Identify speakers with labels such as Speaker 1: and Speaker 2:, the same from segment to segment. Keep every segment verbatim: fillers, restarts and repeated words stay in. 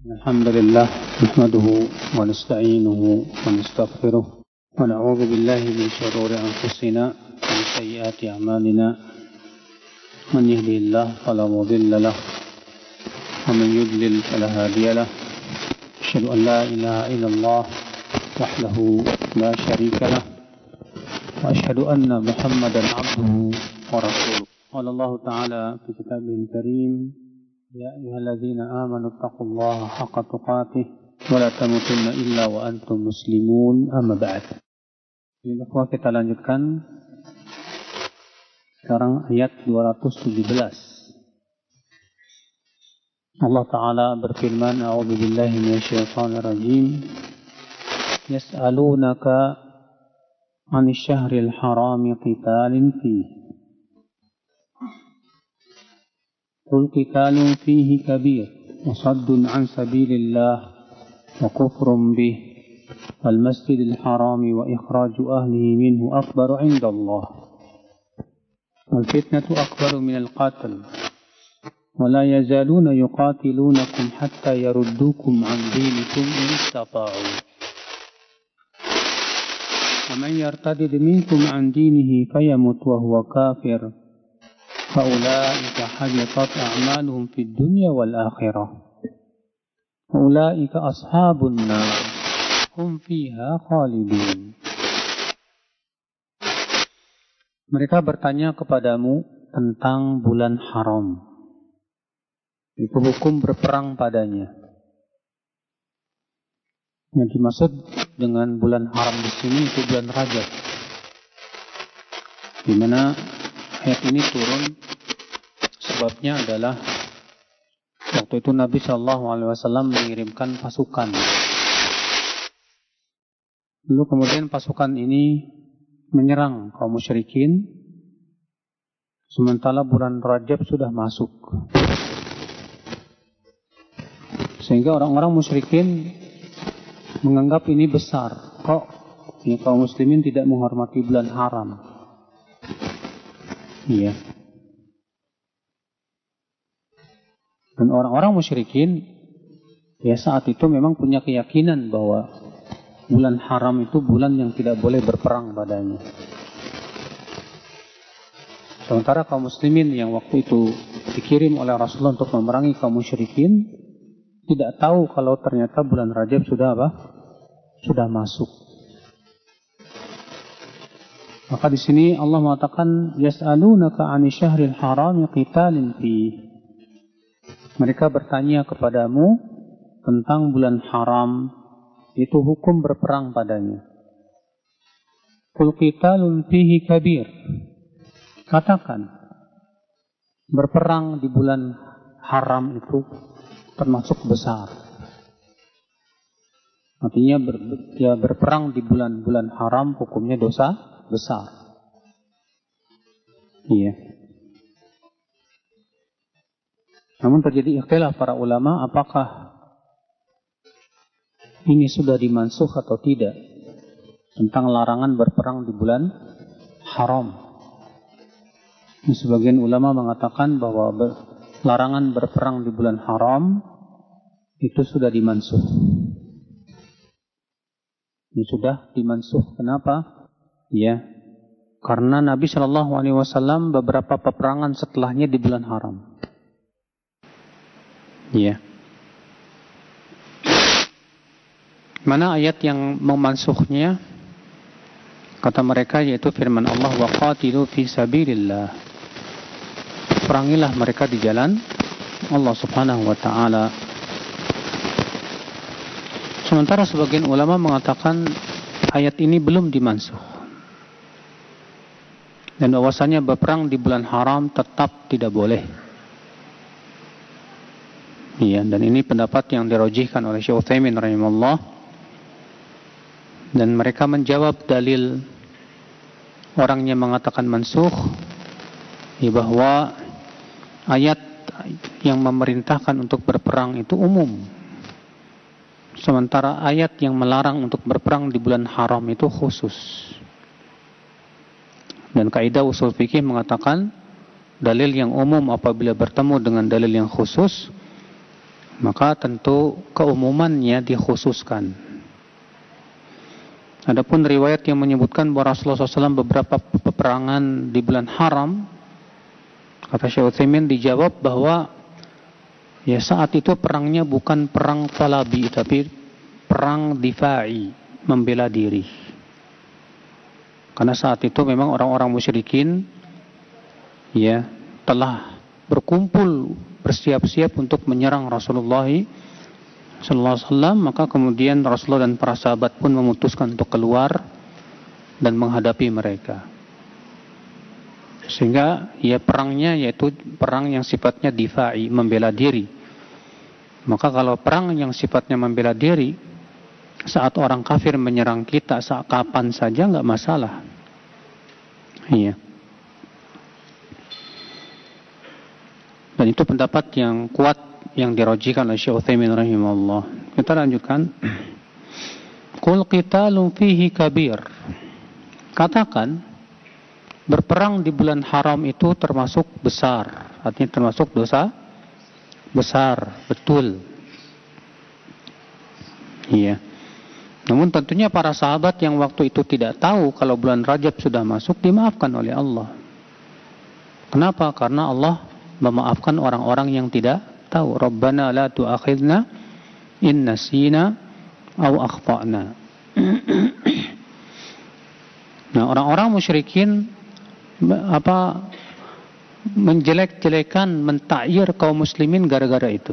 Speaker 1: الحمد لله نحمده ونستعينه ونستغفره ونعوذ بالله من شرور أنفسنا ومن سيئات أعمالنا من يهده الله فلا مضل له ومن يضلل فلا هادي له أشهد أن لا إله إلا الله وحده لا شريك له وأشهد أن محمدا عبده ورسوله قال الله تعالى في كتابه الكريم يا أيها الذين آمنوا اتقوا الله حق تقاته ولا تموتن إلا وأنتم مسلمون أما بعد. Ikhwah, kita lanjutkan sekarang ayat dua ratus tujuh belas. Allah Ta'ala berfirman, A'udzu billahi minasyaitonir rajim. Yas'alunaka 'anil syahril harami qitalin fihi. قل قتال فيه كبير وصد عن سبيل الله وكفر به والمسجد الحرام وإخراج أهله منه أكبر عند الله والفتنة أكبر من القتل ولا يزالون يقاتلونكم حتى يردوكم عن دينكم إن استطاعوا ومن يرتد منكم عن دينه فيمت وهو كافر فأولئك حبطت أعمالهم في الدنيا والآخرة أولئك أصحاب النار هم فيها خالدون. Mereka bertanya kepadamu tentang bulan haram. Itu hukum berperang padanya. Yang dimaksud dengan bulan haram di sini itu bulan Rajab, di mana ayat ini turun. Sebabnya adalah waktu itu Nabi Shallallahu Alaihi Wasallam mengirimkan pasukan. Lalu kemudian pasukan ini menyerang kaum musyrikin, sementara bulan Rajab sudah masuk. Sehingga orang-orang musyrikin menganggap ini besar. Kok ya, kaum muslimin tidak menghormati bulan haram? Iya. Dan orang-orang musyrikin ya saat itu memang punya keyakinan bahwa bulan haram itu bulan yang tidak boleh berperang padanya. Sementara kaum muslimin yang waktu itu dikirim oleh Rasulullah untuk memerangi kaum musyrikin tidak tahu kalau ternyata bulan Rajab sudah apa? Sudah masuk. Maka di sini Allah mengatakan yas'alunaka 'anil syahril harami qitalin fihi. Mereka bertanya kepadamu tentang bulan haram, itu hukum berperang padanya. Qul qitalun fihi kabir. Katakan, berperang di bulan haram itu termasuk besar. Artinya ber, ya, berperang di bulan-bulan haram hukumnya dosa besar. Iya. Namun terjadi ikhtilaf para ulama apakah ini sudah dimansuh atau tidak tentang larangan berperang di bulan haram. Sebagian ulama mengatakan bahwa ber, larangan berperang di bulan haram itu sudah dimansuh. Ini sudah dimansuh. Kenapa? Ya, karena Nabi Shallallahu Alaihi Wasallam beberapa peperangan setelahnya di bulan haram. Ya. Mana ayat yang memansuhnya? Kata mereka yaitu firman Allah, wa qatilu fi sabilillah. Perangilah mereka di jalan Allah Subhanahu wa taala. Sementara sebagian ulama mengatakan ayat ini belum dimansuh. Dan bahwasanya berperang di bulan haram tetap tidak boleh. Iya, dan ini pendapat yang dirojihkan oleh Syekh Utsaimin rahimahullah. Dan mereka menjawab dalil orangnya mengatakan mansuh, ya, bahwa ayat yang memerintahkan untuk berperang itu umum. Sementara ayat yang melarang untuk berperang di bulan haram itu khusus. Dan kaidah usul fikih mengatakan dalil yang umum apabila bertemu dengan dalil yang khusus maka tentu keumumannya dikhususkan. Adapun riwayat yang menyebutkan bahwa Rasulullah shallallahu alaihi wasallam beberapa peperangan di bulan haram, kata Syekh Utsaimin dijawab bahwa ya saat itu perangnya bukan perang talabi, tapi perang difa'i, membela diri. Karena saat itu memang orang-orang musyrikin ya telah berkumpul bersiap-siap untuk menyerang Rasulullah sallallahu alaihi wasallam, maka kemudian Rasulullah dan para sahabat pun memutuskan untuk keluar dan menghadapi mereka. Sehingga ya perangnya yaitu perang yang sifatnya difa'i, membela diri. Maka kalau perang yang sifatnya membela diri, saat orang kafir menyerang kita saat kapan saja nggak masalah. Iya. Dan itu pendapat yang kuat yang dirojikan oleh Syekh Utsaimin rahimahullah. Kita lanjutkan. Qul qitalun fihi kabir. Katakan berperang di bulan haram itu termasuk besar, artinya termasuk dosa besar, betul. Iya. Namun tentunya para sahabat yang waktu itu tidak tahu kalau bulan Rajab sudah masuk dimaafkan oleh Allah. Kenapa? Karena Allah memaafkan orang-orang yang tidak tahu. Rabbana la tu'akhidna in nasina aw akhtana. Nah, orang-orang musyrikin apa menjelek-jelekan, mentakyir kaum muslimin gara-gara itu.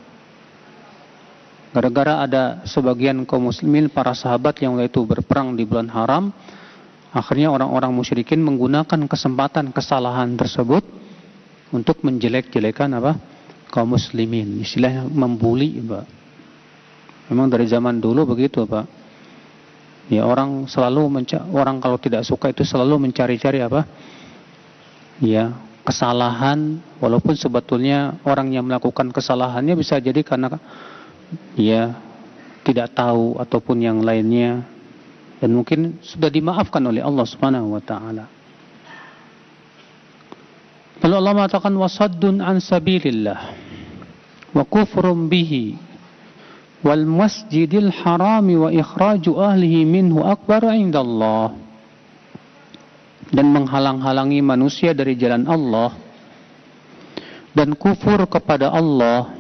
Speaker 1: Gara-gara ada sebagian kaum muslimin, para sahabat yang waktu itu berperang di bulan haram, akhirnya orang-orang musyrikin menggunakan kesempatan kesalahan tersebut untuk menjelek-jelekan apa? Kaum muslimin. Istilahnya membuli, Pak. Memang dari zaman dulu begitu, Pak. Ya, orang selalu menca- orang kalau tidak suka itu selalu mencari-cari apa? Ya, kesalahan, walaupun sebetulnya orang yang melakukan kesalahannya bisa jadi karena ya tidak tahu ataupun yang lainnya, dan mungkin sudah dimaafkan oleh Allah Subhanahu wa taala. Lalu Allah mengatakan wasaddun an sabilillah wa kufrum bihi wal masjidil harami wa ikhraju ahlihi minhu akbar indallah, dan menghalang-halangi manusia dari jalan Allah dan kufur kepada Allah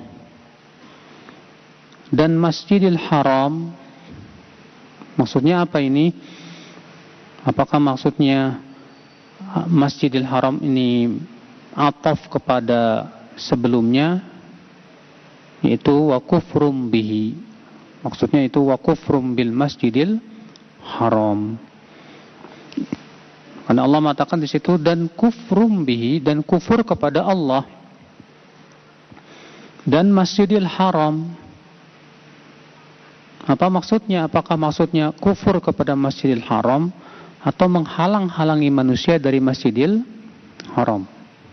Speaker 1: dan Masjidil Haram. Maksudnya apa ini? Apakah maksudnya Masjidil Haram ini ataf kepada sebelumnya, yaitu wa kufrum bihi? Maksudnya itu wa kufrum bil Masjidil Haram. Karena Allah mengatakan di situ dan kufrum bihi, dan kufur kepada Allah dan Masjidil Haram. Apa maksudnya? Apakah maksudnya kufur kepada Masjidil Haram atau menghalang-halangi manusia dari Masjidil Haram?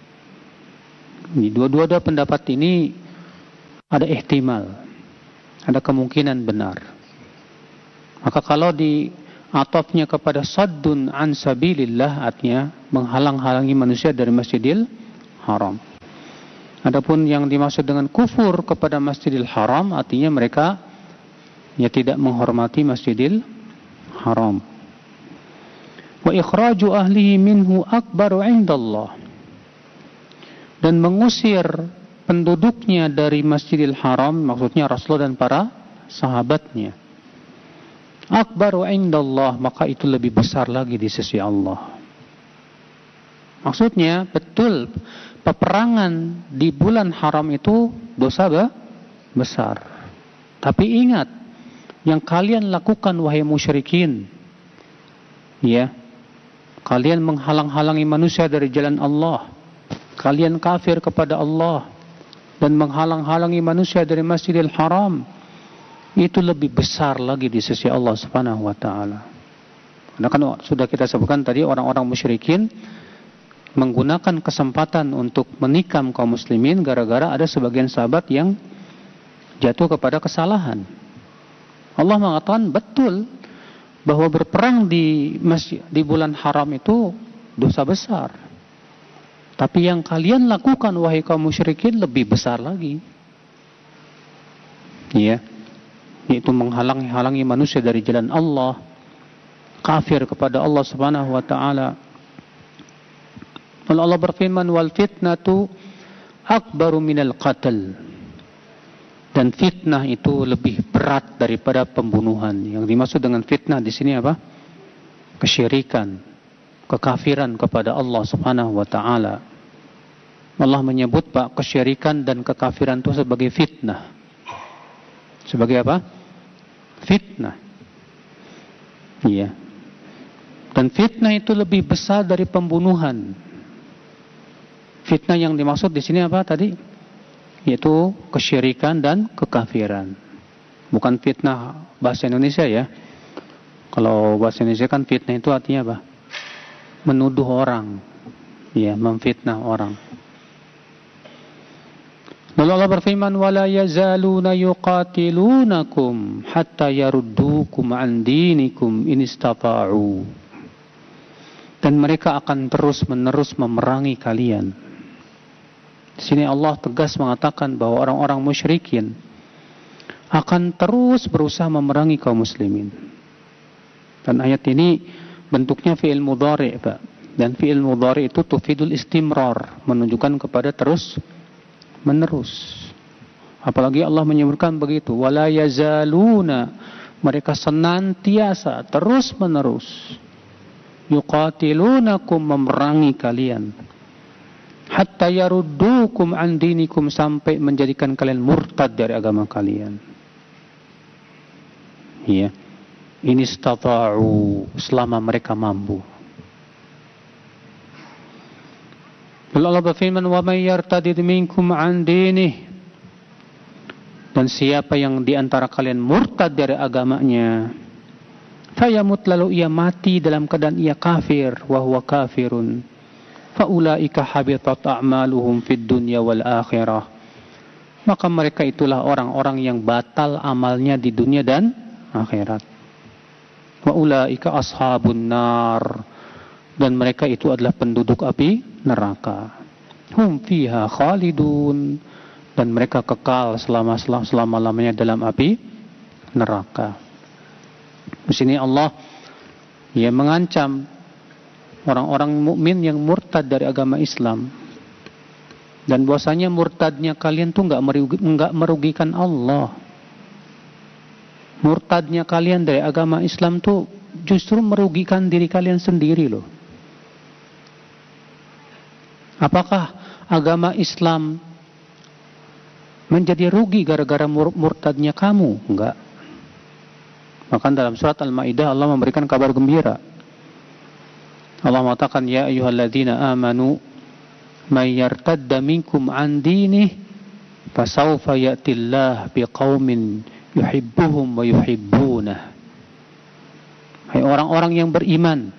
Speaker 1: Di dua-dua pendapat ini ada ihtimal, ada kemungkinan benar. Maka kalau di atafnya kepada saddun an sabilillah, artinya menghalang-halangi manusia dari Masjidil Haram. Adapun yang dimaksud dengan kufur kepada Masjidil Haram, artinya mereka ya tidak menghormati Masjidil Haram. Wa ikhraju ahlihi minhu akbaru indallah, dan mengusir penduduknya dari Masjidil Haram, maksudnya Rasulullah dan para sahabatnya, akbaru indallah, maka itu lebih besar lagi di sisi Allah. Maksudnya betul, peperangan di bulan haram itu dosa besar. Tapi ingat, yang kalian lakukan wahai musyrikin, ya, kalian menghalang-halangi manusia dari jalan Allah, kalian kafir kepada Allah dan menghalang-halangi manusia dari Masjidil Haram, itu lebih besar lagi di sisi Allah Subhanahu wa taala. Karena kan sudah kita sebutkan tadi, orang-orang musyrikin menggunakan kesempatan untuk menikam kaum muslimin gara-gara ada sebagian sahabat yang jatuh kepada kesalahan. Allah mengatakan betul bahwa berperang di masjid di bulan haram itu dosa besar. Tapi yang kalian lakukan wahai kaum musyrikin lebih besar lagi. Ya, yaitu menghalangi-halangi manusia dari jalan Allah, kafir kepada Allah Subhanahu wa taala. Allah berfirman, wal fitnatu akbaru minal qatl. Dan fitnah itu lebih berat daripada pembunuhan. Yang dimaksud dengan fitnah di sini apa? Kesyirikan, kekafiran kepada Allah Subhanahu wa taala. Allah menyebut Pak kesyirikan dan kekafiran itu sebagai fitnah. Sebagai apa? Fitnah. Iya. Dan fitnah itu lebih besar dari pembunuhan. Fitnah yang dimaksud di sini apa tadi? Yaitu kesyirikan dan kekafiran. Bukan fitnah bahasa Indonesia ya. Kalau bahasa Indonesia kan fitnah itu artinya apa? Menuduh orang. Ya, memfitnah orang. Lalu Allah berfirman, wala yazaluna yuqatilunakum hatta yaruddukum an dinikum in istata'u. Dan mereka akan terus-menerus memerangi kalian. Di sini Allah tegas mengatakan bahwa orang-orang musyrikin akan terus berusaha memerangi kaum muslimin. Dan ayat ini bentuknya fi'il mudhari', Pak. Dan fi'il mudhari' itu tufidul istimrar, menunjukkan kepada terus menerus. Apalagi Allah menyebutkan begitu, wala yazaluna, mereka senantiasa terus menerus yuqatilunakum, memerangi kalian, hatta yaruddukum an dinikum, sampai menjadikan kalian murtad dari agama kalian. Iya, ini istata'u, selama mereka mampu. Lalu Allah berfirman, wa may yartadid minkum an dinih, dan siapa yang di antara kalian murtad dari agamanya, fayamut, lalu ia mati dalam keadaan ia kafir, wa huwa kafirun, fa ulaika habitat a'maluhum fid dunya wal akhirah, maka mereka itulah orang-orang yang batal amalnya di dunia dan akhirat. Wa ulaika ashabun nar, dan mereka itu adalah penduduk api neraka. Hum fiha khalidun, dan mereka kekal selama selama-lamanya dalam api neraka. Di sini Allah ya mengancam orang-orang mukmin yang murtad dari agama Islam, dan bahwasanya murtadnya kalian tuh enggak merugi, enggak merugikan Allah. Murtadnya kalian dari agama Islam tuh justru merugikan diri kalian sendiri loh. Apakah agama Islam menjadi rugi gara-gara mur- murtadnya kamu? Enggak. Maka dalam surat Al-Maidah Allah memberikan kabar gembira. Allah mengatakan, ya ayyuhalladzina amanu may yartadda minkum an dinih fasawfa ya'tillah biqaumin yuhibbuhum wa yuhibbunah. Hai orang-orang yang beriman,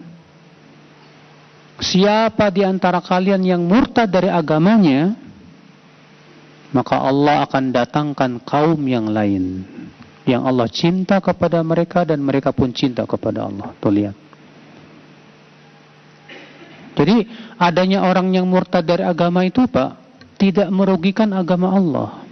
Speaker 1: siapa di antara kalian yang murtad dari agamanya, maka Allah akan datangkan kaum yang lain yang Allah cinta kepada mereka dan mereka pun cinta kepada Allah. Tuh lihat. Jadi adanya orang yang murtad dari agama itu Pak, tidak merugikan agama Allah.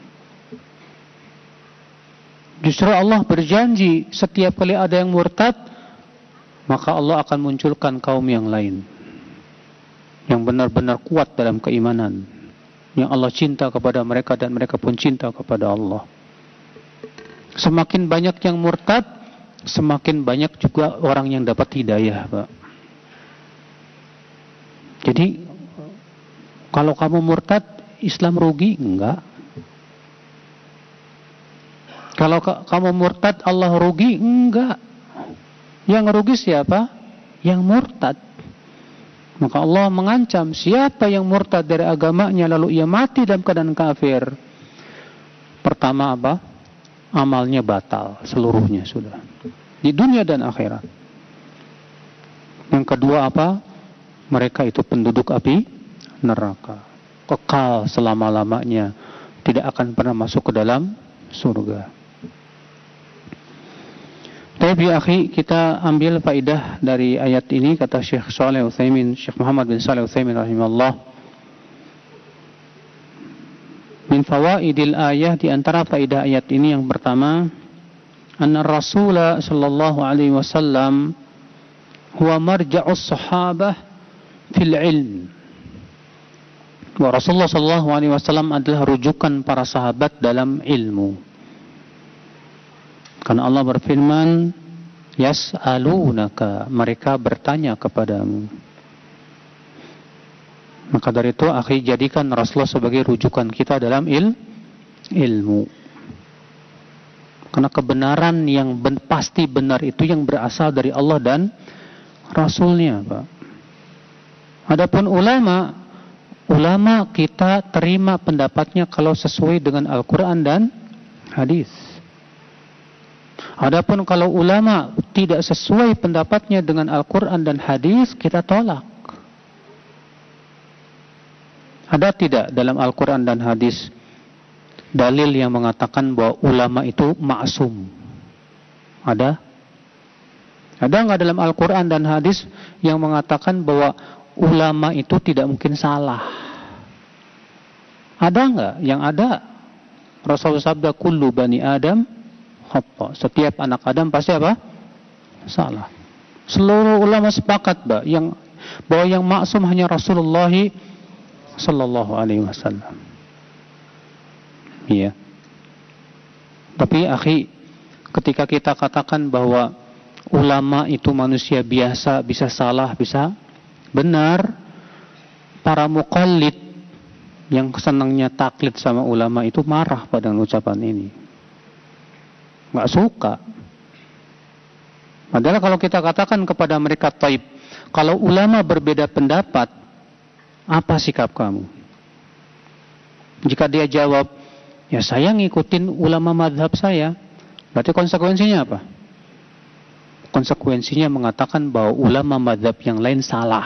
Speaker 1: Justru Allah berjanji setiap kali ada yang murtad, maka Allah akan munculkan kaum yang lain yang benar-benar kuat dalam keimanan, yang Allah cinta kepada mereka dan mereka pun cinta kepada Allah. Semakin banyak yang murtad, semakin banyak juga orang yang dapat hidayah, Pak. Jadi kalau kamu murtad, Islam rugi? Enggak. Kalau kamu murtad, Allah rugi? Enggak. Yang rugi siapa? Yang murtad. Maka Allah mengancam siapa yang murtad dari agamanya lalu ia mati dalam keadaan kafir. Pertama apa? Amalnya batal seluruhnya sudah, di dunia dan akhirat. Yang kedua apa? Mereka itu penduduk api neraka, kekal selama-lamanya, tidak akan pernah masuk ke dalam surga. Tapi ya akhi, kita ambil faidah dari ayat ini, kata Syekh Shalih Utsaimin, Syekh Muhammad bin Shalih Utsaimin rahimahullah, min min fawaidil ayah, di antara faedah ayat ini yang pertama, anna Rasul sallallahu alaihi wasallam huwa marja'us sahabah fil ilm. Wa Rasulullah sallallahu alaihi wasallam adalah rujukan para sahabat dalam ilmu. Karena Allah berfirman, yas'alunaka, mereka bertanya kepadamu. Maka dari itu, akhi, jadikan Rasulullah sebagai rujukan kita dalam il, ilmu. Karena kebenaran yang ben, pasti benar itu yang berasal dari Allah dan Rasulnya, Pak. Adapun ulama, ulama kita terima pendapatnya kalau sesuai dengan Al-Quran dan hadis. Adapun kalau ulama tidak sesuai pendapatnya dengan Al-Quran dan hadis, kita tolak. Ada tidak dalam Al-Quran dan hadis dalil yang mengatakan bahwa ulama itu maksum? Ada? Ada nggak dalam Al-Quran dan hadis yang mengatakan bahwa ulama itu tidak mungkin salah? Ada nggak? Yang ada, Rasulullah sabda, kullu bani Adam khata. Setiap anak Adam pasti apa? Salah. Seluruh ulama sepakat, Pak, yang bahwa yang maksum hanya Rasulullah sallallahu alaihi wasallam. Iya. Tapi akhi, ketika kita katakan bahwa ulama itu manusia biasa, bisa salah, bisa benar, para muqallid yang senangnya taklid sama ulama itu marah pada ucapan ini. Nggak suka. Padahal kalau kita katakan kepada mereka, taib, kalau ulama berbeda pendapat, apa sikap kamu? Jika dia jawab, ya saya ngikutin ulama madhab saya, berarti konsekuensinya apa? Konsekuensinya mengatakan bahwa ulama madhab yang lain salah.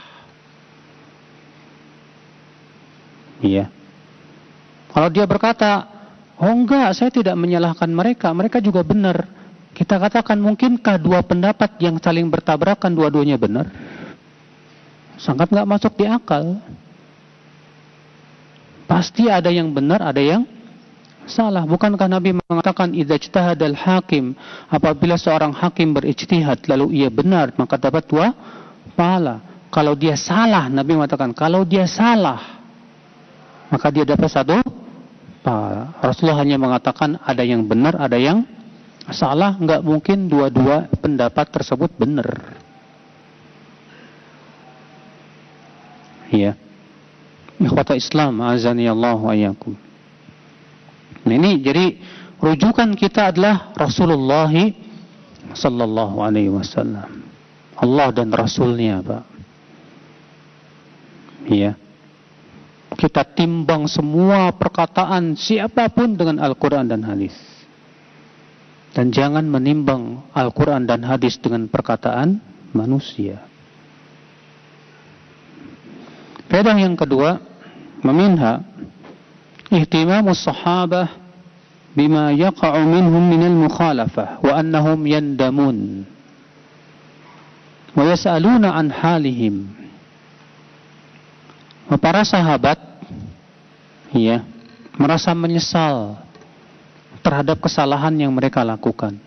Speaker 1: Iya. Kalau dia berkata, oh enggak, saya tidak menyalahkan mereka, mereka juga benar, kita katakan, mungkinkah dua pendapat yang saling bertabrakan dua-duanya benar? Sangat nggak masuk di akal. Pasti ada yang benar, ada yang salah. Bukankah Nabi mengatakan, idza ijtahadal hakim, apabila seorang hakim berijtihad lalu ia benar, maka dapat dua pahala. Kalau dia salah, Nabi mengatakan, kalau dia salah, maka dia dapat satu pahala. Rasulullah hanya mengatakan ada yang benar, ada yang salah. Nggak mungkin dua-dua pendapat tersebut benar. Ya, ikhwata Islam, azani Allah wa iyyakum. Nah, ini jadi rujukan kita adalah Rasulullah sallallahu alaihi wasallam. Allah dan Rasulnya, Pak. Iya. Kita timbang semua perkataan siapapun dengan Al-Quran dan hadis. Dan jangan menimbang Al-Quran dan hadis dengan perkataan manusia. Faedah yang kedua, meminha ihtimamus sahabah bima yaqa'u minhum minal mukhalafah wa annahum yandamun wa yas'aluna an halihim. Para sahabat ya, merasa menyesal terhadap kesalahan yang mereka lakukan.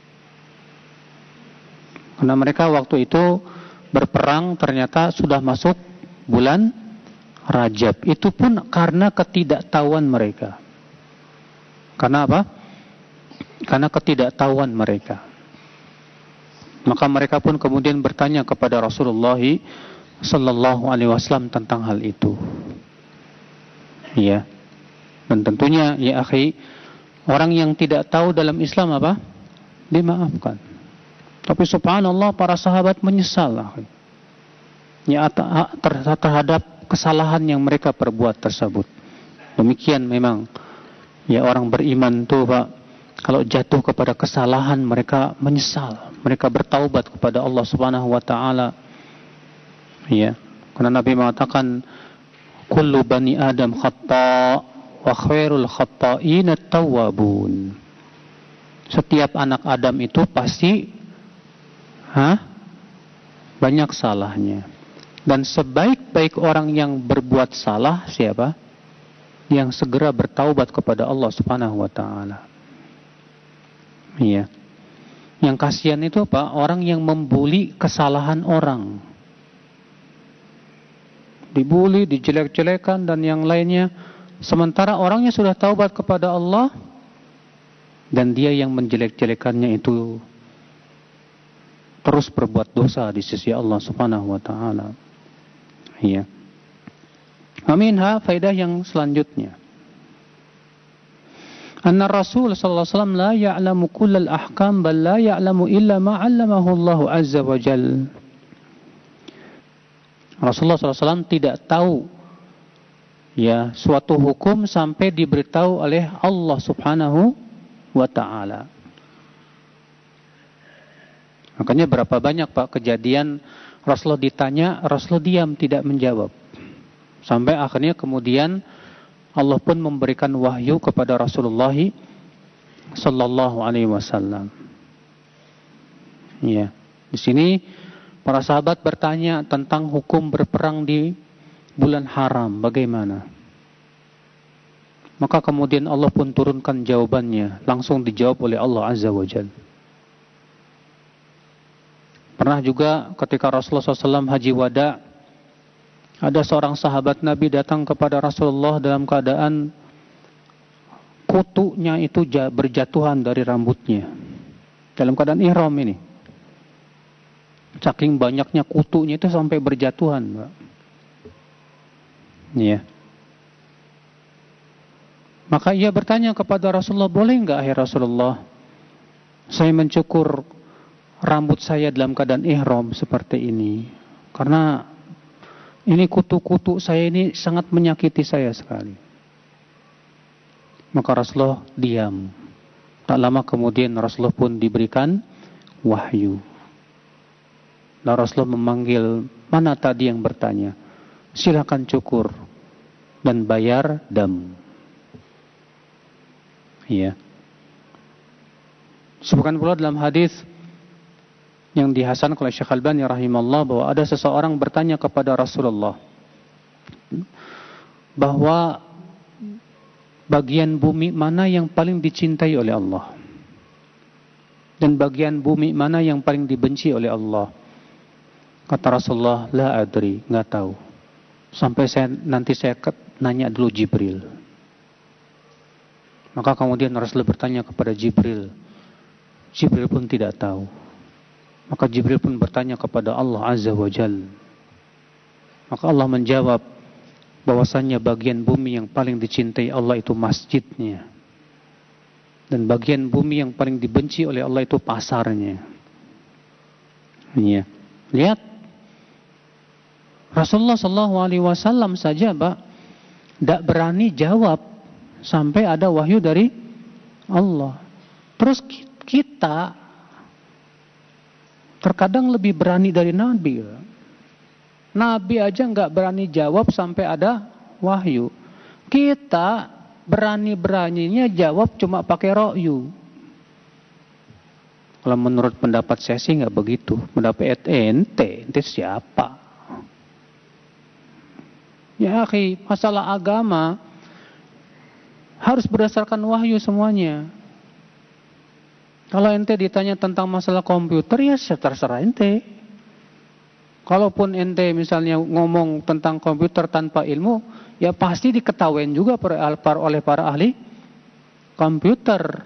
Speaker 1: Karena mereka waktu itu berperang, ternyata sudah masuk bulan Rajab. Itu pun karena ketidaktahuan mereka. Karena apa? Karena ketidaktahuan mereka. Maka mereka pun kemudian bertanya kepada Rasulullah sallallahu alaihi wasallam tentang hal itu. Ya. Dan tentunya ya akhi, orang yang tidak tahu dalam Islam apa? Dimaafkan. Tapi subhanallah, para sahabat menyesal akhi, ya terhadap kesalahan yang mereka perbuat tersebut. Demikian memang ya orang beriman tuh, Pak, kalau jatuh kepada kesalahan mereka menyesal, mereka bertaubat kepada Allah Subhanahu wa taala. Ya, karena Nabi mengatakan kullu bani Adam khata' wa khairul khata'in at-tawwabun. Setiap anak Adam itu pasti ha? banyak salahnya. Dan sebaik-baik orang yang berbuat salah siapa? yang segera bertaubat kepada Allah Subhanahu wa taala. Iya. Yang kasihan itu apa? Orang yang membuli kesalahan orang. Dibuli, dijelek-jelekan dan yang lainnya, sementara orangnya sudah taubat kepada Allah dan dia yang menjelek-jelekannya itu terus berbuat dosa di sisi Allah Subhanahu wa taala. Iya. Aminha, faedah yang selanjutnya. Anna Rasul sallallahu alaihi wasallam la ya'lamu kullal ahkam bal la ya'lamu illa ma 'allamahu Allah azza wa jalla. Rasulullah sallallahu alaihi wasallam tidak tahu ya suatu hukum sampai diberitahu oleh Allah Subhanahu wa taala. Makanya berapa banyak Pak kejadian Rasulullah ditanya, Rasulullah diam tidak menjawab. Sampai akhirnya kemudian Allah pun memberikan wahyu kepada Rasulullah sallallahu alaihi wasallam. Ya, di sini para sahabat bertanya tentang hukum berperang di bulan haram, bagaimana? Maka kemudian Allah pun turunkan jawabannya, langsung dijawab oleh Allah Azza wa Jalla. Pernah juga ketika Rasulullah shallallahu alaihi wasallam haji wada, ada seorang sahabat Nabi datang kepada Rasulullah dalam keadaan kutunya itu berjatuhan dari rambutnya. Dalam keadaan ihram ini. Saking banyaknya kutunya itu sampai berjatuhan, Mbak. Iya. Maka ia bertanya kepada Rasulullah, boleh enggak hai Rasulullah, saya mencukur rambut saya dalam keadaan ihram seperti ini, karena ini kutu-kutu saya ini sangat menyakiti saya sekali. Maka Rasulullah diam. Tak lama kemudian Rasulullah pun diberikan wahyu. Lalu Rasulullah memanggil, mana tadi yang bertanya? Silakan cukur dan bayar dam. Iya. Sebutkan pula dalam hadis yang dihasankan oleh Syekh Al-Albani rahimahullah bahwa ada seseorang bertanya kepada Rasulullah bahwa bagian bumi mana yang paling dicintai oleh Allah dan bagian bumi mana yang paling dibenci oleh Allah. Kata Rasulullah, la adri, enggak tahu. Sampai saya nanti saya nanya dulu Jibril. Maka kemudian Rasulullah bertanya kepada Jibril. Jibril pun tidak tahu. Maka Jibril pun bertanya kepada Allah Azza wa Jalla. Maka Allah menjawab bahwasannya bagian bumi yang paling dicintai Allah itu masjidnya. Dan bagian bumi yang paling dibenci oleh Allah itu pasarnya. Iya. Lihat. Rasulullah sallallahu alaihi wasallam saja, Pak, tidak berani jawab sampai ada wahyu dari Allah. Terus kita terkadang lebih berani dari Nabi. Nabi aja nggak berani jawab sampai ada wahyu. Kita berani-beraninya jawab cuma pakai ra'yu. Kalau menurut pendapat saya sih nggak begitu. Pendapat ente, ente siapa? Ya akhi, masalah agama harus berdasarkan wahyu semuanya. Kalau ente ditanya tentang masalah komputer, ya terserah ente. Kalaupun ente misalnya ngomong tentang komputer tanpa ilmu, ya pasti diketahuin juga oleh para ahli komputer.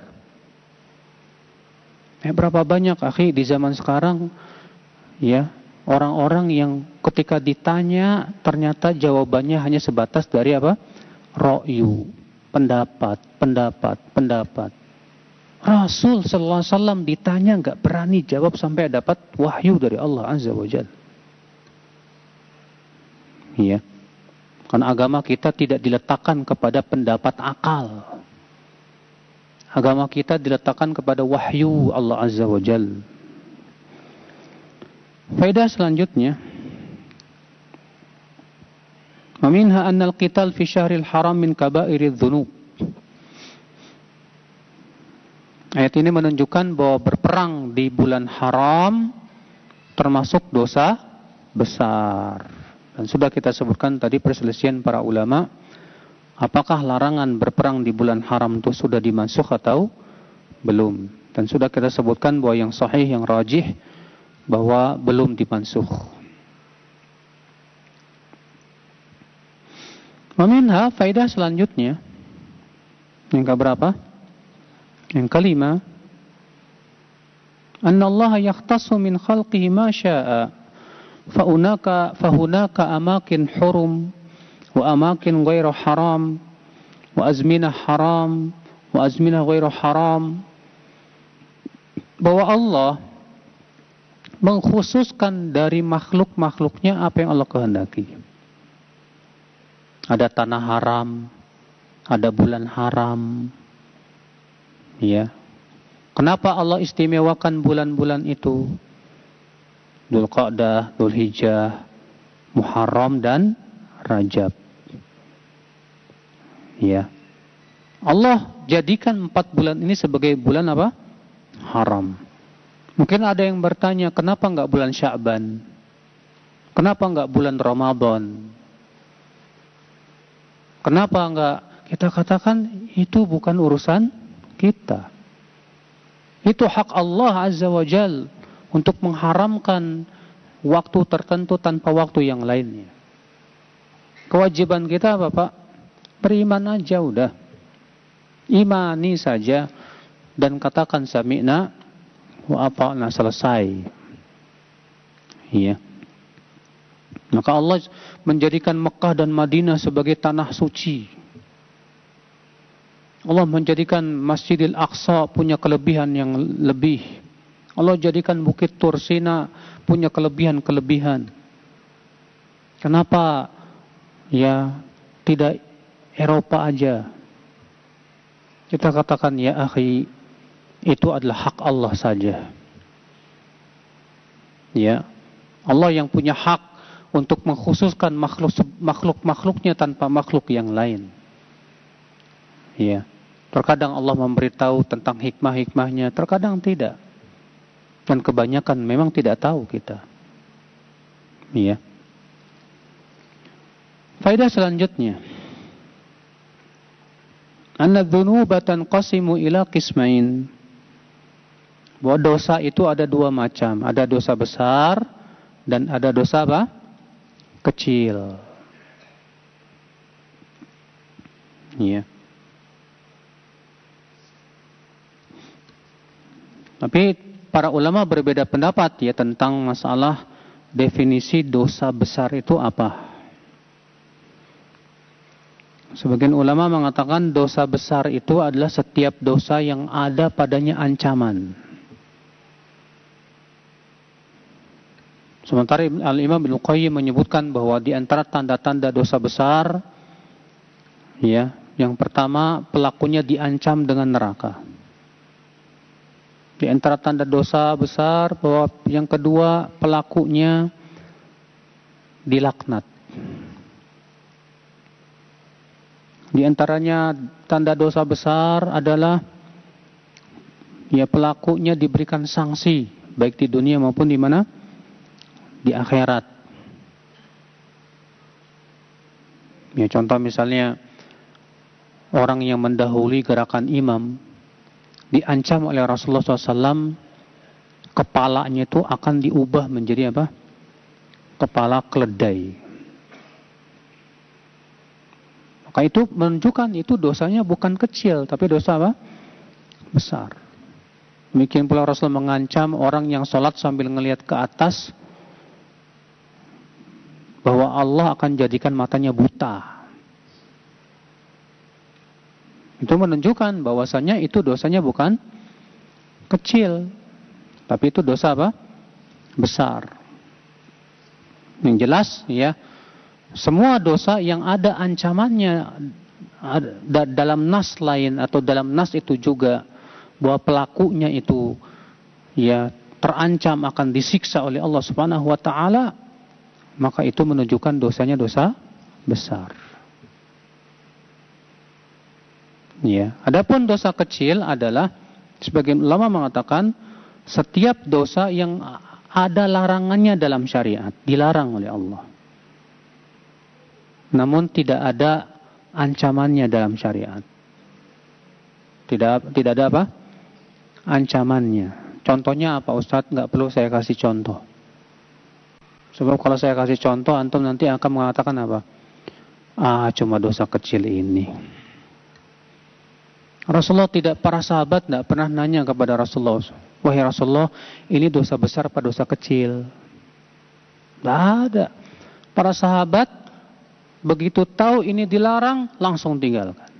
Speaker 1: Ya, berapa banyak akhi di zaman sekarang, ya orang-orang yang ketika ditanya ternyata jawabannya hanya sebatas dari apa? Ra'yu, pendapat, pendapat, pendapat. Rasul sallallahu alaihi wasallam ditanya enggak berani jawab sampai dapat wahyu dari Allah Azza wa Jalla. Iya. Karena agama kita tidak diletakkan kepada pendapat akal. Agama kita diletakkan kepada wahyu Allah Azza wa Jalla. Faedah selanjutnya, Minha anna al-qital fi syahril haram min kaba'iriz dzunub. Ayat ini menunjukkan bahwa berperang di bulan haram termasuk dosa besar. Dan sudah kita sebutkan tadi perselisihan para ulama, apakah larangan berperang di bulan haram itu sudah dimansukh atau belum? Dan sudah kita sebutkan bahwa yang sahih, yang rajih, bahwa belum dimansukh. Meminha faedah selanjutnya, yang keberapa? Yang kelima, anna Allah yakhtassu min khalqihi ma syaa, fa hunaka fa hunaka amakin hurum wa amakin ghairu haram wa azminah haram wa azminah ghairu haram. Bahwa Allah mengkhususkan dari makhluk-makhluknya apa yang Allah kehendaki. Ada tanah haram, ada bulan haram. Ya. Kenapa Allah istimewakan bulan-bulan itu? Dzulqa'dah, Dzulhijjah, Muharram dan Rajab. Ya. Allah jadikan empat bulan ini sebagai bulan apa? Haram. Mungkin ada yang bertanya, kenapa enggak bulan Sya'ban? Kenapa enggak bulan Ramadan? Kenapa enggak kita katakan itu bukan urusan kita? Itu hak Allah Azza wa Jal untuk mengharamkan waktu tertentu tanpa waktu yang lainnya. Kewajiban kita apa, Pak? Beriman aja udah. Imani saja dan katakan sami'na wa ata'na, selesai. Iya. Maka Allah menjadikan Mekah dan Madinah sebagai tanah suci. Allah menjadikan Masjidil Aqsa punya kelebihan yang lebih. Allah jadikan Bukit Tursina punya kelebihan-kelebihan. Kenapa ya tidak Eropa aja? Kita katakan, ya akhi, itu adalah hak Allah saja. Ya, Allah yang punya hak untuk mengkhususkan makhluk makhluk-makhluknya tanpa makhluk yang lain. Ya, terkadang Allah memberitahu tentang hikmah-hikmahnya, terkadang tidak. Dan kebanyakan memang tidak tahu kita. Ya. Faedah selanjutnya, anna dzunuba tanqasimu ila qismain. Bahwa dosa itu ada dua macam, ada dosa besar dan ada dosa apa? Kecil. Ya. Tapi para ulama berbeda pendapat ya tentang masalah definisi dosa besar itu apa. Sebagian ulama mengatakan dosa besar itu adalah setiap dosa yang ada padanya ancaman. Sementara Al-Imam Ibnu Qayyim menyebutkan bahwa di antara tanda-tanda dosa besar, ya, yang pertama pelakunya diancam dengan neraka. Di antara tanda dosa besar bahwa yang kedua pelakunya dilaknat. Di antaranya tanda dosa besar adalah ya pelakunya diberikan sanksi baik di dunia maupun di mana? Di akhirat. Ya, contoh misalnya orang yang mendahului gerakan imam diancam oleh Rasulullah shallallahu alaihi wasallam, kepalanya itu akan diubah menjadi apa? Kepala keledai. Maka itu menunjukkan itu dosanya bukan kecil, tapi dosa apa? Besar. Demikian pula Rasul mengancam orang yang sholat sambil ngelihat ke atas, bahwa Allah akan jadikan matanya buta. Itu menunjukkan bahwasanya itu dosanya bukan kecil, tapi itu dosa apa? Besar. Yang jelas ya, semua dosa yang ada ancamannya dalam nas lain atau dalam nas itu juga bahwa pelakunya itu ya terancam akan disiksa oleh Allah Subhanahu wa taala, maka itu menunjukkan dosanya dosa besar. Ya, adapun dosa kecil adalah sebagian ulama mengatakan setiap dosa yang ada larangannya dalam syariat, dilarang oleh Allah. Namun tidak ada ancamannya dalam syariat. Tidak tidak ada apa? Ancamannya. Contohnya apa Ustadz? Nggak perlu saya kasih contoh. Sebab kalau saya kasih contoh, antum nanti akan mengatakan apa? Ah, cuma dosa kecil ini. Rasulullah tidak, para sahabat tidak pernah nanya kepada Rasulullah, wahai Rasulullah, ini dosa besar apa dosa kecil? Tidak ada. Para sahabat begitu tahu ini dilarang, langsung tinggalkan.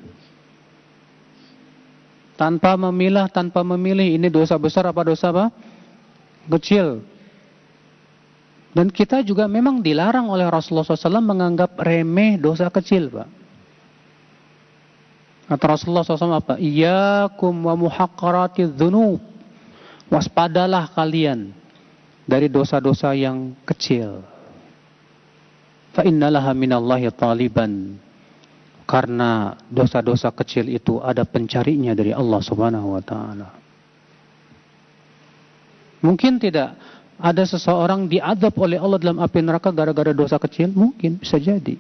Speaker 1: Tanpa memilah, tanpa memilih, ini dosa besar apa dosa apa? Kecil. Dan kita juga memang dilarang oleh Rasulullah shallallahu alaihi wasallam menganggap remeh dosa kecil, Pak. Kata Rasulullah shallallahu alaihi wasallam apa? Iyyakum wa muhaqqaratiz dzunub. Waspadalah kalian dari dosa-dosa yang kecil. Fa innalaha minallahi taliban. Karena dosa-dosa kecil itu ada pencarinya dari Allah Subhanahu wa taala. Mungkin tidak ada seseorang diazab oleh Allah dalam api neraka gara-gara dosa kecil? Mungkin, bisa jadi.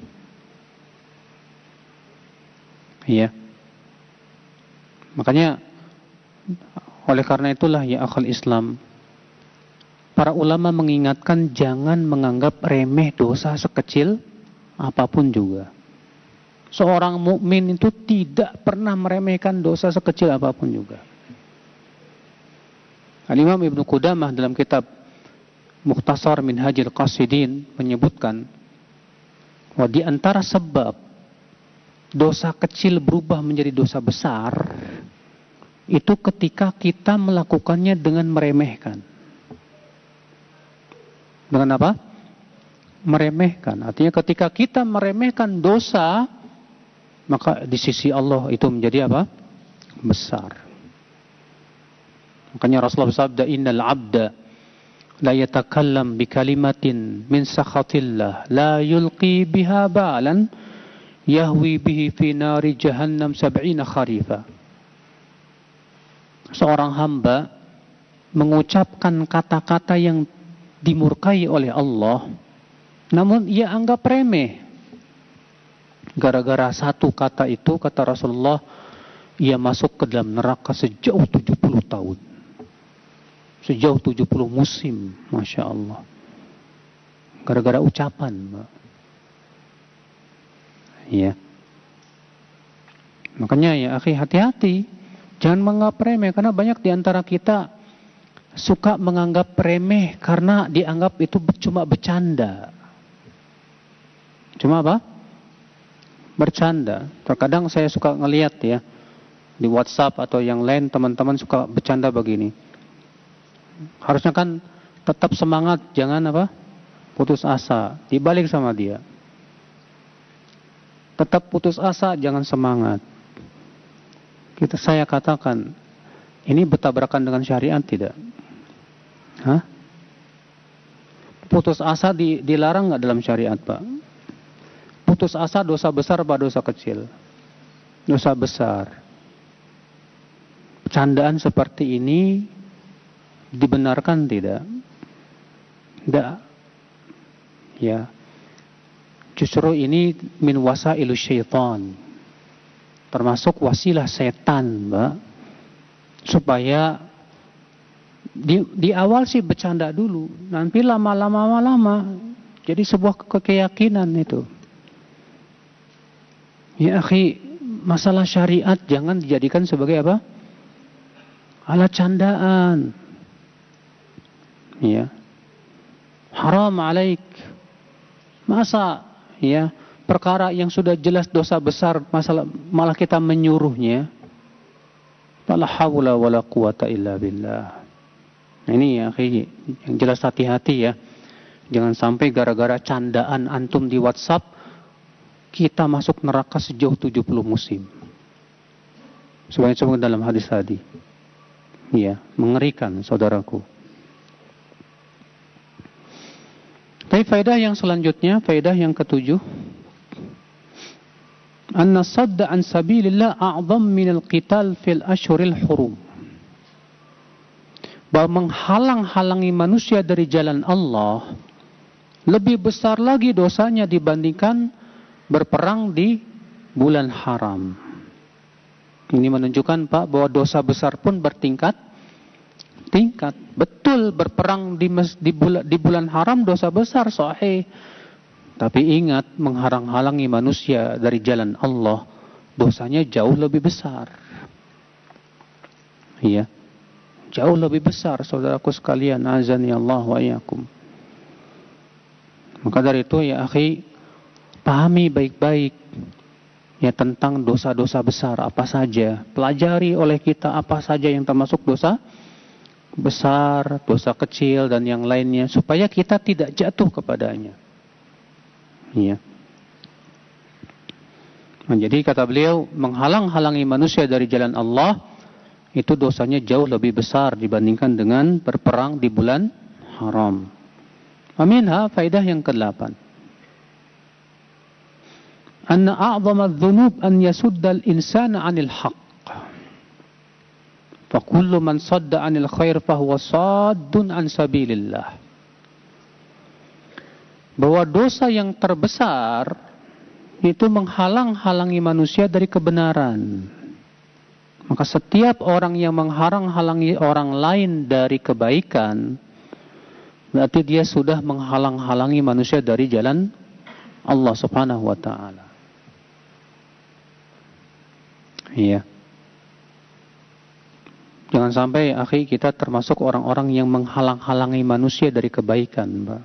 Speaker 1: Iya. Makanya, oleh karena itulah ya akhal Islam, para ulama mengingatkan jangan menganggap remeh dosa sekecil apapun juga. Seorang mukmin itu tidak pernah meremehkan dosa sekecil apapun juga. Al-Imam Ibnu Qudamah dalam kitab Mukhtasar Minhajil Qasidin menyebutkan bahwa di antara sebab dosa kecil berubah menjadi dosa besar itu ketika kita melakukannya dengan meremehkan. Dengan apa? Meremehkan. Artinya ketika kita meremehkan dosa, maka di sisi Allah itu menjadi apa? Besar. Makanya Rasulullah bersabda, innal abda la yatakallam bi kalimatin min sakhatillah la yulqi biha balan yahwi bihi fi nari jahannam sab'ina kharifa. Seorang hamba mengucapkan kata-kata yang dimurkai oleh Allah, namun ia anggap remeh. Gara-gara satu kata itu, kata Rasulullah, ia masuk ke dalam neraka sejauh tujuh puluh tahun. Sejauh tujuh puluh musim, Masya Allah. Gara-gara ucapan, Mbak. Ya. Makanya ya akhi, hati-hati. Jangan menganggap remeh, karena banyak di antara kita suka menganggap remeh karena dianggap itu cuma bercanda. Cuma apa? Bercanda. Terkadang saya suka ngelihat ya di WhatsApp atau yang lain, teman-teman suka bercanda begini. Harusnya kan tetap semangat, jangan apa? Putus asa. Dibalik sama dia. Tetap putus asa, jangan semangat. Kita saya katakan, ini bertabrakan dengan syariat tidak? Hah? Putus asa di, dilarang nggak dalam syariat, Pak? Putus asa dosa besar apa dosa kecil? Dosa besar. Candaan seperti ini dibenarkan tidak? Tidak. Ya. Justru ini min wasailu syaitan. Termasuk wasilah setan, Mbak. Supaya di, di awal sih bercanda dulu, nanti lama-lama lama jadi sebuah keyakinan itu. Ya akhi, masalah syariat jangan dijadikan sebagai apa? Alat candaan. Ya. Haram alaik. Masa ya perkara yang sudah jelas dosa besar masalah malah kita menyuruhnya. La haula wala quwata illa billah. Nah ini ya akhi, yang jelas hati-hati ya. Jangan sampai gara-gara candaan antum di WhatsApp kita masuk neraka sejauh tujuh puluh musim. Sebenarnya dalam hadis tadi. Iya, mengerikan saudaraku. Tapi faedah yang selanjutnya, faedah yang ketujuh, anna sadda an sabilillah a'zam min al-qital fil ashhuril hurum. Bahwa menghalang-halangi manusia dari jalan Allah lebih besar lagi dosanya dibandingkan berperang di bulan haram. Ini menunjukkan Pak bahwa dosa besar pun bertingkat tingkat. Betul, berperang di, mes, di, bulan, di bulan haram dosa besar, sahih. Tapi ingat, menghalang-halangi manusia dari jalan Allah, dosanya jauh lebih besar. Iya, jauh lebih besar, saudaraku sekalian. Azani Allah wa iyyakum. Maka dari itu ya akhi, pahami baik-baik ya tentang dosa-dosa besar apa saja. Pelajari oleh kita apa saja yang termasuk dosa besar, dosa kecil dan yang lainnya, supaya kita tidak jatuh kepadanya. Iya. Nah, jadi kata beliau, menghalang-halangi manusia dari jalan Allah itu dosanya jauh lebih besar dibandingkan dengan berperang di bulan haram. Aminha, faedah yang kedelapan. Anna a'zama adh-dhunub an yasudda al-insana 'anil haqq. Fa kullu man sadda 'anil khair fa huwa saddun 'an sabilillah. Bahwa dosa yang terbesar itu menghalang-halangi manusia dari kebenaran. Maka setiap orang yang menghalang-halangi orang lain dari kebaikan, berarti dia sudah menghalang-halangi manusia dari jalan Allah Subhanahu wa ta'ala. Iya. Jangan sampai akhi kita termasuk orang-orang yang menghalang-halangi manusia dari kebaikan, Mbak.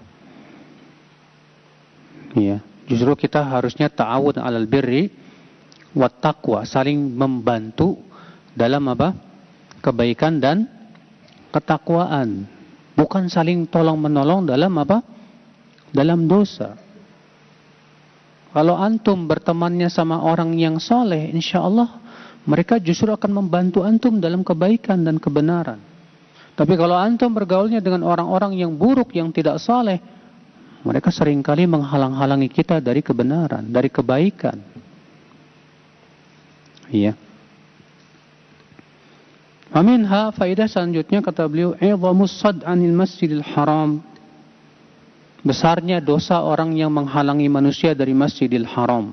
Speaker 1: Iya. Justru kita harusnya ta'awun 'alal birri wat taqwa, saling membantu dalam apa? Kebaikan dan ketakwaan. Bukan saling tolong-menolong dalam apa? Dalam dosa. Kalau antum bertemannya sama orang yang soleh, insya Allah mereka justru akan membantu antum dalam kebaikan dan kebenaran. Tapi kalau antum bergaulnya dengan orang-orang yang buruk, yang tidak soleh, mereka seringkali menghalang-halangi kita dari kebenaran, dari kebaikan. Iya. Aminha, faedah selanjutnya kata beliau, "'idhamus sadd 'anil masjidil haram." Besarnya dosa orang yang menghalangi manusia dari Masjidil Haram.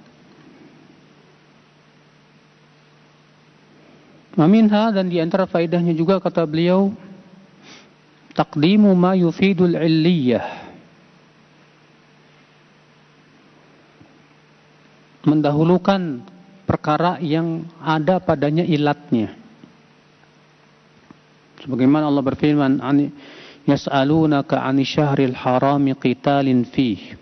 Speaker 1: Aminha, dan di antara faedahnya juga kata beliau, taqdimu ma yufidul illiyah. Mendahulukan perkara yang ada padanya ilatnya. Sebagaimana Allah berfirman, yas'alunaka 'ani syahril harami qitalin fih.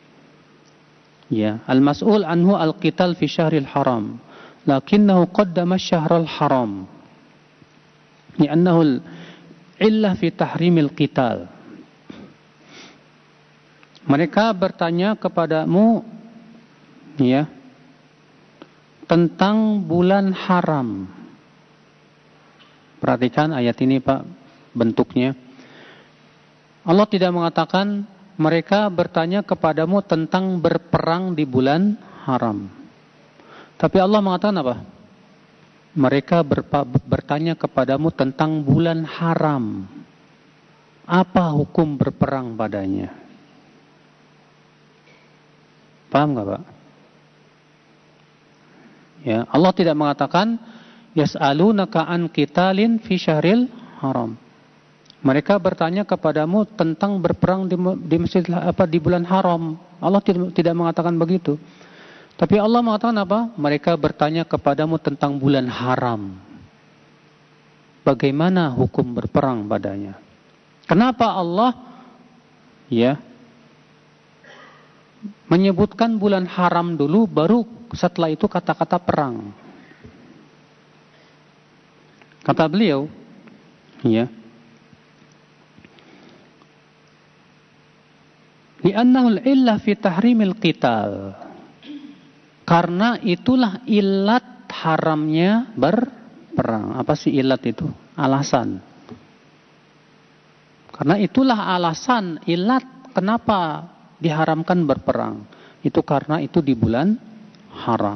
Speaker 1: Ya, al-mas'ul anhu al-qital fi syahril haram, lakinnahu qaddama asy-syahral haram. Li'annahu al-illah fi tahrimil qital. Mereka bertanya kepadamu ya tentang bulan haram. Perhatikan ayat ini, Pak, bentuknya. Allah tidak mengatakan mereka bertanya kepadamu tentang berperang di bulan haram. Tapi Allah mengatakan apa? Mereka berpa- bertanya kepadamu tentang bulan haram. Apa hukum berperang padanya? Paham nggak, Pak? Ya, Allah tidak mengatakan yas'alunaka an qitalin fi syahril haram. Mereka bertanya kepadamu tentang berperang di, di masjid apa di bulan haram. Allah tidak, tidak mengatakan begitu. Tapi Allah mengatakan apa? Mereka bertanya kepadamu tentang bulan haram. Bagaimana hukum berperang padanya? Kenapa Allah ya menyebutkan bulan haram dulu, baru setelah itu kata-kata perang? Kata beliau, ya, li'annahu al-illah fi tahrimil qital. Karena itulah ilat haramnya berperang. Apa sih ilat itu? Alasan. Karena itulah alasan, ilat kenapa diharamkan berperang. Itu karena itu di bulan haram.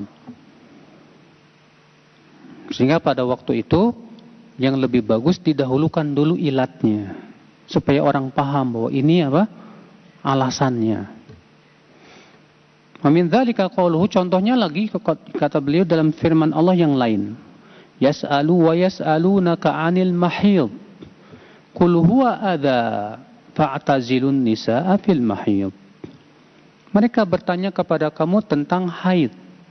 Speaker 1: Sehingga pada waktu itu yang lebih bagus didahulukan dulu ilatnya, supaya orang paham bahwa ini apa? Alasannya. Wa min dzalika qauluhu, contohnya lagi kata beliau dalam firman Allah yang lain. Yas'alu wa yas'alunaka 'anil mahid. Qul huwa adza fa'tazilun nisaa fil mahid. Mereka bertanya kepada kamu tentang haid.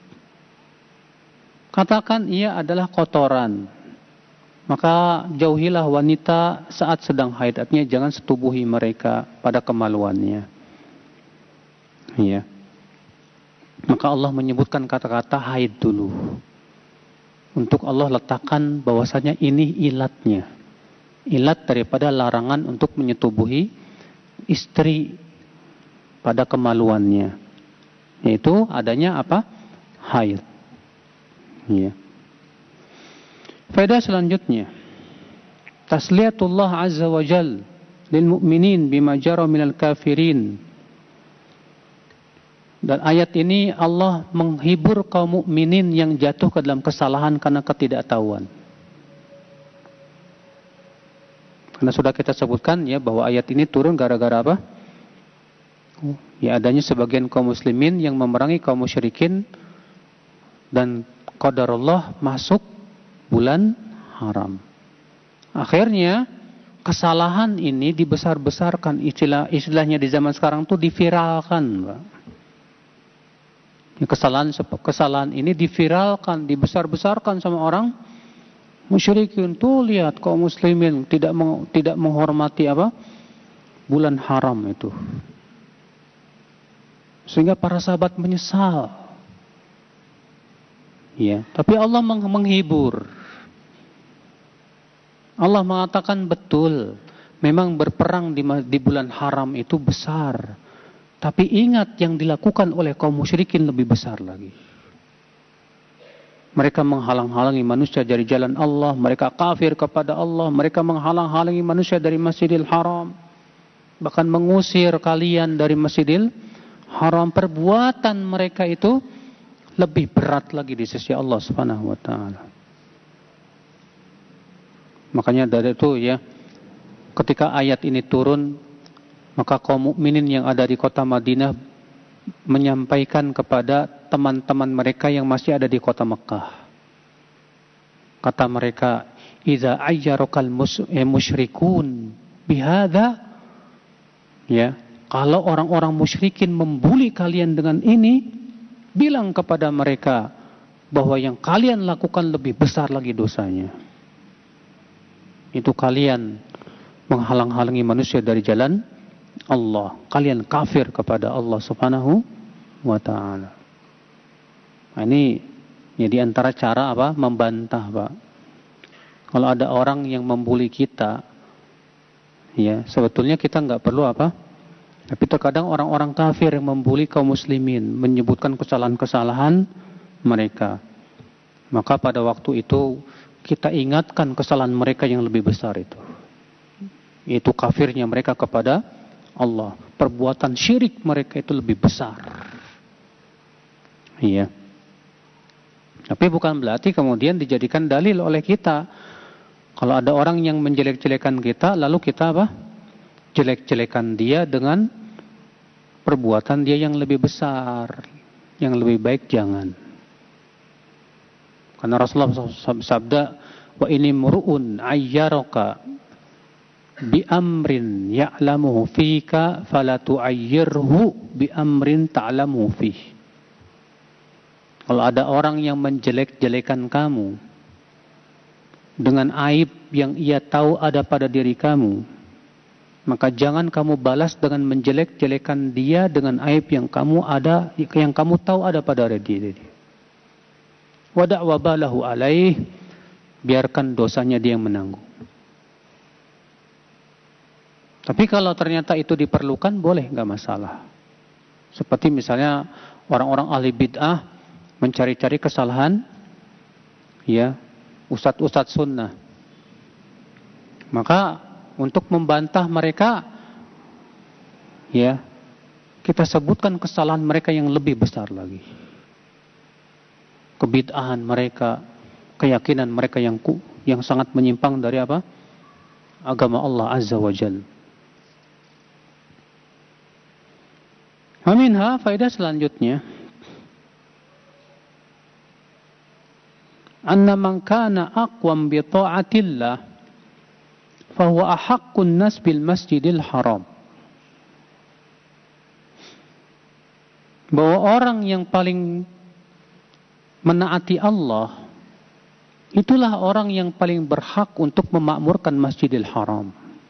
Speaker 1: Katakan ia adalah kotoran. Maka jauhilah wanita saat sedang haid. Artinya jangan setubuhi mereka pada kemaluannya. Ya. Maka Allah menyebutkan kata-kata haid dulu. Untuk Allah letakkan bahwasanya ini ilatnya. Ilat daripada larangan untuk menyetubuhi istri pada kemaluannya. Yaitu adanya apa? Haid. Ya. Faedah selanjutnya. Tasliyatullah azza wa jal lil mu'minin bima jara minal kafirin. Dan ayat ini Allah menghibur kaum mukminin yang jatuh ke dalam kesalahan karena ketidaktahuan. Karena sudah kita sebutkan ya bahwa ayat ini turun gara-gara apa? Ya adanya sebagian kaum muslimin yang memerangi kaum musyrikin dan qadarullah masuk bulan haram. Akhirnya kesalahan ini dibesar-besarkan, istilah istilahnya di zaman sekarang tuh diviralkan, Pak. Kesalahan kesalahan ini diviralkan, dibesar-besarkan sama orang musyrikin. Tuh lihat kaum muslimin tidak meng, tidak menghormati apa? Bulan haram itu. Sehingga para sahabat menyesal. Ya, tapi Allah meng- menghibur. Allah mengatakan betul, memang berperang di, di bulan haram itu besar. Tapi ingat yang dilakukan oleh kaum musyrikin lebih besar lagi. Mereka menghalang-halangi manusia dari jalan Allah. Mereka kafir kepada Allah. Mereka menghalang-halangi manusia dari Masjidil Haram. Bahkan mengusir kalian dari Masjidil Haram. Perbuatan mereka itu lebih berat lagi di sisi Allah Subhanahu wa taala. Makanya dari itu ya, ketika ayat ini turun, maka kaum mukminin yang ada di kota Madinah menyampaikan kepada teman-teman mereka yang masih ada di kota Mekah. Kata mereka, "Idza ayyarakal musyrikun bihadza," ya, kalau orang-orang musyrikin membuli kalian dengan ini, bilang kepada mereka bahwa yang kalian lakukan lebih besar lagi dosanya. Itu kalian menghalang-halangi manusia dari jalan Allah. Kalian kafir kepada Allah Subhanahu wa ta'ala. Nah, ini ya di antara cara apa? Membantah, Pak. Kalau ada orang yang membuli kita, ya sebetulnya kita nggak perlu apa? Tapi terkadang orang-orang kafir yang membuli kaum muslimin, menyebutkan kesalahan-kesalahan mereka. Maka pada waktu itu kita ingatkan kesalahan mereka yang lebih besar itu. Itu kafirnya mereka kepada Allah. Perbuatan syirik mereka itu lebih besar. Iya. Tapi bukan berarti kemudian dijadikan dalil oleh kita. Kalau ada orang yang menjelek-jelekan kita, lalu kita apa? Jelek-jelekan dia dengan perbuatan dia yang lebih besar. Yang lebih baik jangan. Karena Rasulullah sabda, "Wa ini mur'un ayyaraka bi amrin ya'lamuhu fika fala tu'ayyirhu bi amrin ta'lamuhu fih." Kalau ada orang yang menjelek-jelekan kamu dengan aib yang ia tahu ada pada diri kamu, maka jangan kamu balas dengan menjelek-jelekan dia dengan aib yang kamu ada yang kamu tahu ada pada diri dia. Wada' wabalahu alaih, biarkan dosanya dia yang menanggung. Tapi kalau ternyata itu diperlukan, boleh, nggak masalah. Seperti misalnya orang-orang ahli bid'ah mencari-cari kesalahan, ya, ustadz-ustadz sunnah. Maka untuk membantah mereka, ya, kita sebutkan kesalahan mereka yang lebih besar lagi. Kebid'ahan mereka, keyakinan mereka yang ku, yang sangat menyimpang dari apa? Agama Allah Azza wa Jalla. Aminha, faedah selanjutnya. anna man kana aqwam bi ta'atillah fahuwa ahaqqun nas bil masjidil haram. Bahwa orang yang paling menaati Allah, itulah orang yang paling berhak untuk memakmurkan Masjidil Haram.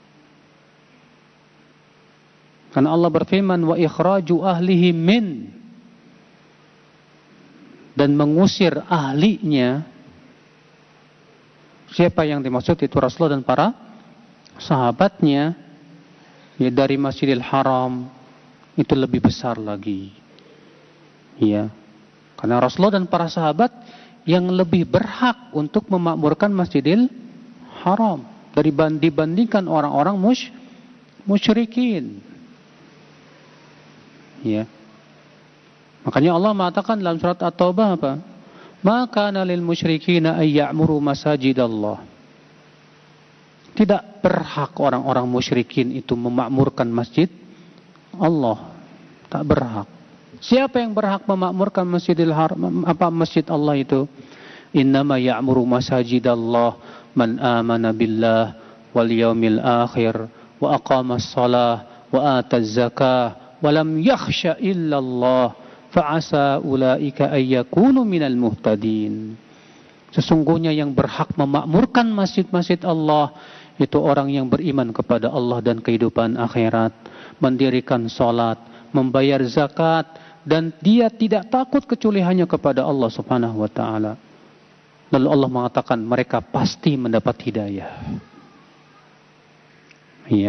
Speaker 1: Karena Allah berfirman, wa ikhraju ahlihi min, dan mengusir ahlinya. Siapa yang dimaksud? Itu Rasulullah dan para sahabatnya, ya, dari Masjidil Haram. Itu lebih besar lagi, ya, karena Rasulullah dan para sahabat yang lebih berhak untuk memakmurkan Masjidil Haram dibandingkan orang-orang musyrik. musyrikin. Ya. Makanya Allah mengatakan dalam surat At-Taubah apa? Ma kana lil musyrikina ay ya'muru masajidallah. Tidak berhak orang-orang musyrikin itu memakmurkan masjid Allah. Tak berhak. Siapa yang berhak memakmurkan Masjidil Haram, apa masjid Allah itu? Innama ya'muru masajidallah man amana billah wal yaumil akhir wa aqamas shalah wa ataz zakah wa lam yakhsha illallah fa'asa ulaika ay yakunu minal muhtadin. Sesungguhnya yang berhak memakmurkan masjid-masjid Allah itu orang yang beriman kepada Allah dan kehidupan akhirat, mendirikan salat, membayar zakat, dan dia tidak takut kecuali hanya kepada Allah Subhanahu wa taala. Lalu Allah mengatakan mereka pasti mendapat hidayah. Iya.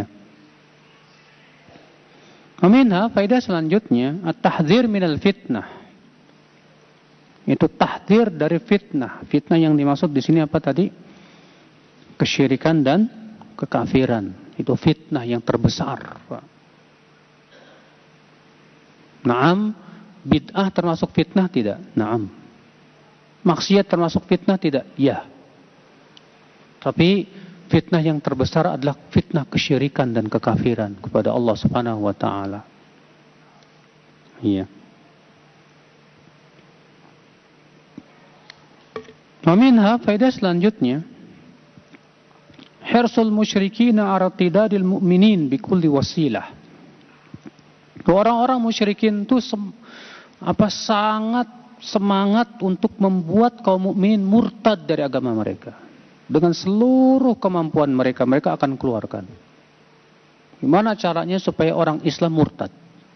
Speaker 1: Aminha, faedah selanjutnya at-tahdzir minal fitnah. Itu tahdzir dari fitnah. Fitnah yang dimaksud di sini apa tadi? Kesyirikan dan kekafiran. Itu fitnah yang terbesar. Naam, bid'ah termasuk fitnah tidak? Naam. Maksiat termasuk fitnah tidak? Ya. Tapi fitnah yang terbesar adalah fitnah kesyirikan dan kekafiran kepada Allah Subhanahu wa taala. Iya. Waminha, faedah selanjutnya, hirsul musyrikina ala tidadil mu'minin bikulli wasilah. Orang-orang musyrikin itu sem- apa sangat semangat untuk membuat kaum mukminin murtad dari agama mereka. Dengan seluruh kemampuan mereka, mereka akan keluarkan. Gimana caranya supaya orang Islam murtad?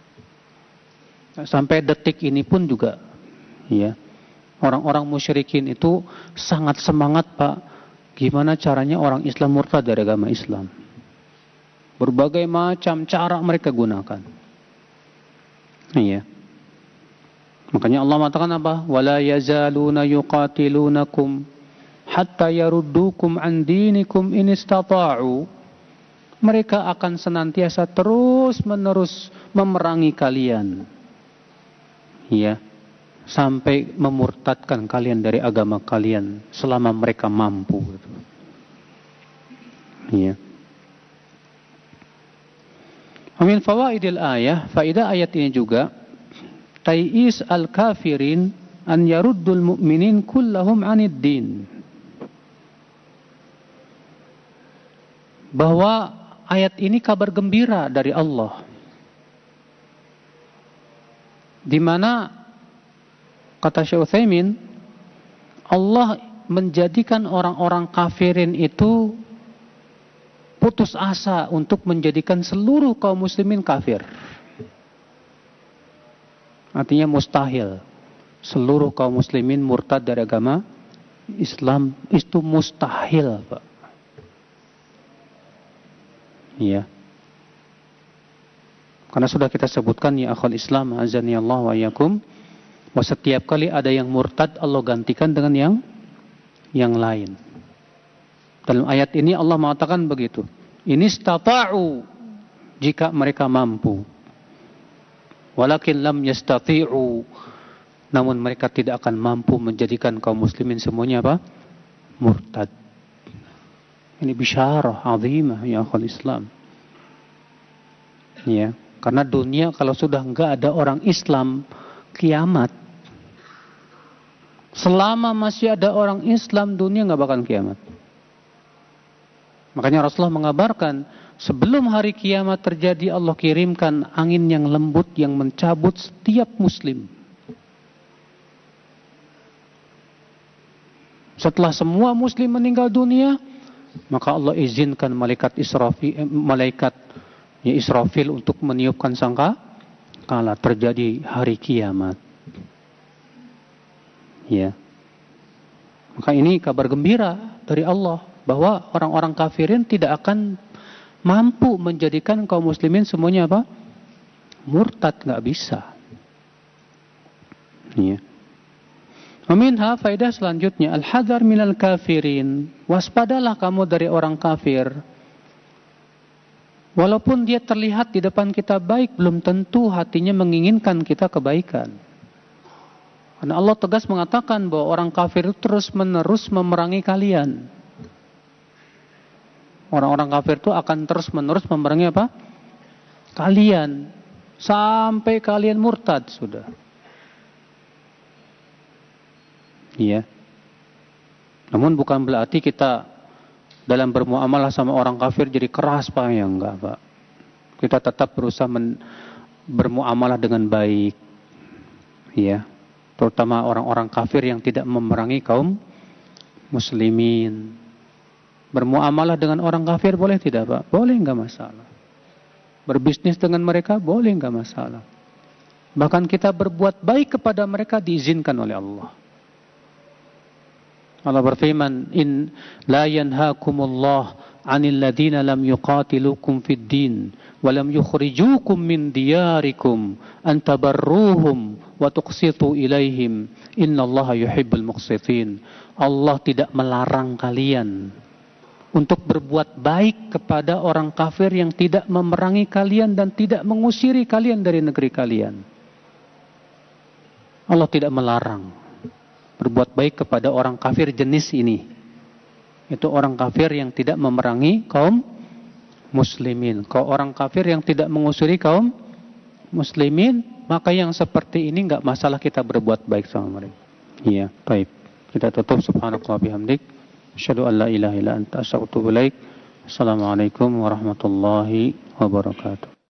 Speaker 1: Sampai detik ini pun juga, ya, orang-orang musyrikin itu sangat semangat, Pak. Gimana caranya orang Islam murtad dari agama Islam? Berbagai macam cara mereka gunakan. Iya. Makanya Allah mengatakan apa? Wala yazaluna yuqatilunakum hatta yaruddukum an dinikum in istata'u. Mereka akan senantiasa terus-menerus memerangi kalian. Iya. Sampai memurtadkan kalian dari agama kalian selama mereka mampu. Iya. Amin fawaidil ayah, faedah ayat ini juga tai'is al-kafirin an yaruddul mu'minin kullahum anid din. Bahwa ayat ini kabar gembira dari Allah. Di mana kata Syekh Utsaimin, Allah menjadikan orang-orang kafirin itu putus asa untuk menjadikan seluruh kaum muslimin kafir. Artinya mustahil seluruh kaum muslimin murtad dari agama Islam, itu mustahil, Pak. Iya. Karena sudah kita sebutkan ya akhul Islam azani Allah wa yakum, bahwa setiap kali ada yang murtad Allah gantikan dengan yang yang lain. Dalam ayat ini Allah mengatakan begitu. Ini istata'u, jika mereka mampu. Walakin lam yastati'u, namun mereka tidak akan mampu menjadikan kaum muslimin semuanya apa? Murtad. Ini bisyarah azimah ya akhul Islam. Ya, karena dunia kalau sudah enggak ada orang Islam, kiamat. Selama masih ada orang Islam, dunia nggak bakal kiamat. Makanya Rasulullah mengabarkan, sebelum hari kiamat terjadi, Allah kirimkan angin yang lembut yang mencabut setiap muslim. Setelah semua muslim meninggal dunia, maka Allah izinkan malaikat Israfil, eh, malaikat ya Israfil untuk meniupkan sangka kala terjadi hari kiamat. Ya. Maka ini kabar gembira dari Allah bahwa orang-orang kafirin tidak akan mampu menjadikan kaum muslimin semuanya apa? Murtad, nggak bisa. Ya. Minha faedah selanjutnya, al-hadar minal kafirin. Waspadalah kamu dari orang kafir. Walaupun dia terlihat di depan kita baik, belum tentu hatinya menginginkan kita kebaikan. Karena Allah tegas mengatakan bahwa orang kafir itu terus-menerus memerangi kalian. Orang-orang kafir itu akan terus-menerus memerangi apa? Kalian. Sampai kalian murtad sudah. Iya. Namun bukan berarti kita dalam bermuamalah sama orang kafir jadi keras, Pak. Ya enggak, Pak. Kita tetap berusaha men- bermuamalah dengan baik. Iya. Terutama orang-orang kafir yang tidak memerangi kaum muslimin. Bermuamalah dengan orang kafir boleh tidak, Pak? Boleh, enggak masalah. Berbisnis dengan mereka boleh, enggak masalah. Bahkan kita berbuat baik kepada mereka diizinkan oleh Allah. Allah berfirman, in la yanhaakumullah 'anil ladzina lam yuqatilukum fid din wa lam yukhrijukum min diyarikum an tabarruhum wa tuqsitu ilaihim innallaha yuhibbul muqsitin. Allah tidak melarang kalian untuk berbuat baik kepada orang kafir yang tidak memerangi kalian dan tidak mengusiri kalian dari negeri kalian. Allah tidak melarang berbuat baik kepada orang kafir jenis ini. Itu orang kafir yang tidak memerangi kaum muslimin. Kalau orang kafir yang tidak mengusiri kaum muslimin, maka yang seperti ini enggak masalah kita berbuat baik sama mereka. Iya, baik. Kita tutup. Subhanakallah bihamdik. Asyhadu an la ilaha illa anta astaghfiruka wa atubu ilaik. Assalamualaikum warahmatullahi wabarakatuh.